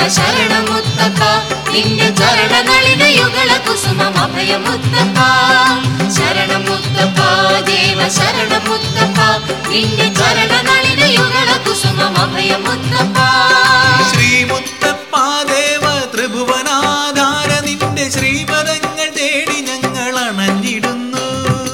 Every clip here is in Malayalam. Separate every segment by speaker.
Speaker 1: ശരണമുത്തപ്പ നിന്റെ ചരണനളിന യുഗള കുസുമം അഭയമുത്തപ്പ ശരണമുത്തപ്പ ദേവ ശരണമുത്തപ്പ നിന്റെ ചരണനളിന യുഗള കുസുമം അഭയമുത്തപ്പ
Speaker 2: ശ്രീമുത്തപ്പ ദേവ ത്രിഭുവനാധാര നിന്റെ ശ്രീപദങ്ങൾ തേടി ഞങ്ങൾ അണഞ്ഞിടുന്നു.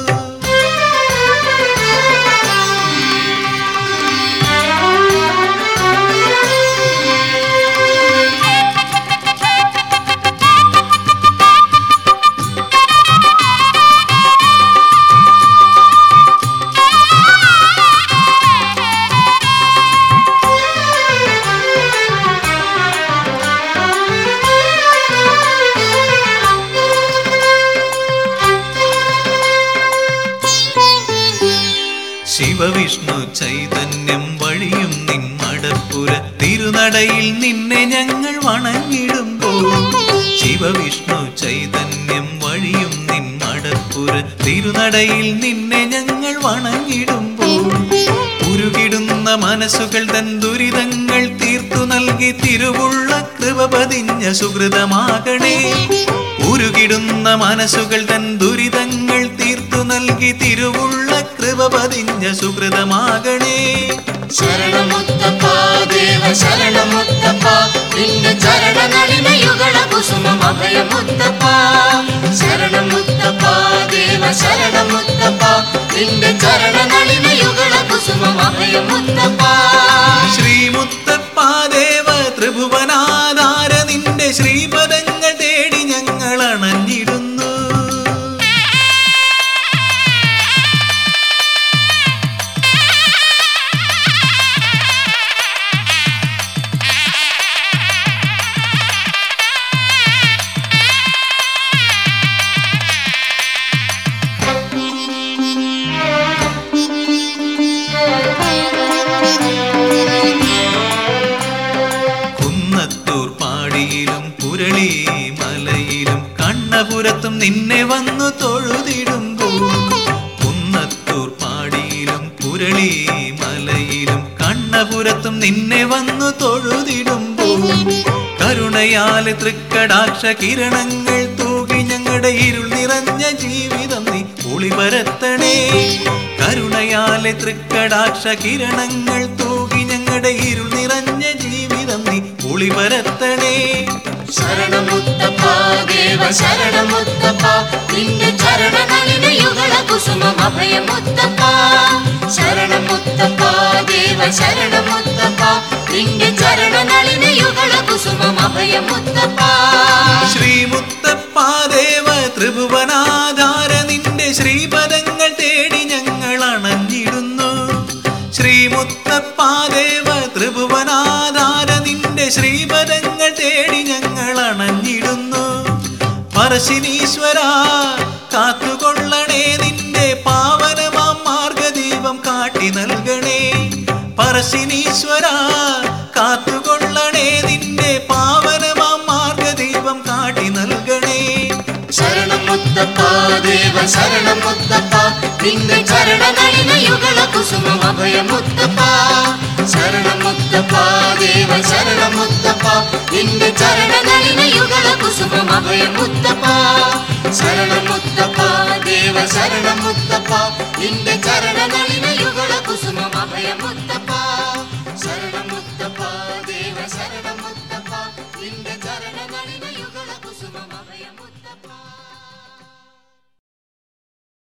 Speaker 2: ശിവവിഷ്ണു ചൈതന്യം വഴിയും നിൻ മടപ്പുര തിരുനടയിൽ നിന്നെ ഞങ്ങൾ വണങ്ങിടുമ്പോൾ ശിവവിഷ്ണു ചൈതന്യം വഴിയും നിൻ മടപ്പുര തിരുനടയിൽ നിന്നെ ഞങ്ങൾ വണങ്ങിടുമ്പോൾ ഉരുകിടുന്ന മനസ്സുകൾ തൻ ദുരിതങ്ങൾ തീർത്തു നൽകി തിരുവുള്ള കൃപ പതിഞ്ഞ സുഹൃതമാകണേ ഉരുകിടുന്ന മനസ്സുകൾ തൻ ദുരിതങ്ങൾ തീർത്തു നൽകി തിരുവുള്ള കൃപ പതിഞ്ഞ സുഹൃതമാകണേ.
Speaker 1: ശരണമുത്തപ്പ ദേവ ശരണമുത്തപ്പ നിന്റെ ചരണനളിന യുഗള കുസുമം അഭയമുത്തപ്പ ശരണമുത്തപ്പ ദേവ ശരണമുത്തപ്പ നിന്റെ ചരണനളിന യുഗള കുസുമം അഭയമുത്തപ്പ
Speaker 2: ശ്രീമുത്തപ്പ ദേവ ത്രിഭുവനാധാര നിന്റെ ശ്രീപദങ്ങൾ തേടി ഞങ്ങൾ അണഞ്ഞിടുന്നു. പാടിയിലും പുരളി മലയിലും കണ്ണപുരത്തും നിന്നെ വന്നു തൊഴുതിടുമ്പോൾ കുന്നത്തൂർ പാടിയിലും പുരളി മലയിലും കണ്ണപുരത്തും നിന്നെ വന്നു തൊഴുതിടുമ്പോൾ കരുണയാലെ തൃക്കടാക്ഷ കിരണങ്ങൾ തൂകി ഞങ്ങളുടെ ഇരുൾ നിറഞ്ഞ ജീവിതം നീ ഒളിപരത്തണേ കരുണയാലെ തൃക്കടാക്ഷ കിരണങ്ങൾ തൂകി ഞങ്ങളുടെ ഇരുൾ നിറഞ്ഞ ജീവിതം നീ ഒളിപരത്തണേ.
Speaker 1: ശരണമുത്തപ്പ ദേവ ശരണമുത്തപ്പ നിന്റെ ചരണനളിന യുഗള കുസുമം അഭയമുത്തപ്പ ശരണമുത്തപ്പ ദേവ ശരണമുത്തപ്പ നിന്റെ ചരണനളിന യുഗള കുസുമം അഭയമുത്തപ്പ
Speaker 2: ശ്രീമുത്തപ്പ ദേവ ത്രിഭുവനാധാര നിന്റെ ശ്രീപദങ്ങൾ തേടി ഞങ്ങൾ അണഞ്ഞിടുന്നു. ശ്രീമുത്തപ്പ ദേവ ത്രിഭുവനാധാര നിന്റെ ശ്രീപദങ്ങൾ തേടി ഞങ്ങൾ അണഞ്ഞിടുന്നു. പറശ്ശിനീശ്വര കാത്തുകൊള്ളണേ നിന്റെ പാവനമാം മാർഗദീപം കാട്ടി നൽകണേ പറശ്ശിനീശ്വര കാത്തുകൊള്ളണേ നിന്റെ പാവനമാം മാർഗദീപം കാട്ടി നൽകണേ.
Speaker 1: ശരണമുത്തപ്പ ദേവ ശരണമുത്തപ്പ നിന്റെ ചരണനളിന യുഗള കുസുമം അഭയമുത്തപ്പ ശരണമുത്തപ്പ ദേവ ശരണമുത്തപ്പ നിന്റെ ചരണനളിന യുഗള കുസുമം അഭയമുത്തപ്പ ശരണമുത്തപ്പ ദേവ ശരണമുത്തപ്പ നിന്റെ ചരണനളിന യുഗള കുസുമം അഭയമുത്തപ്പ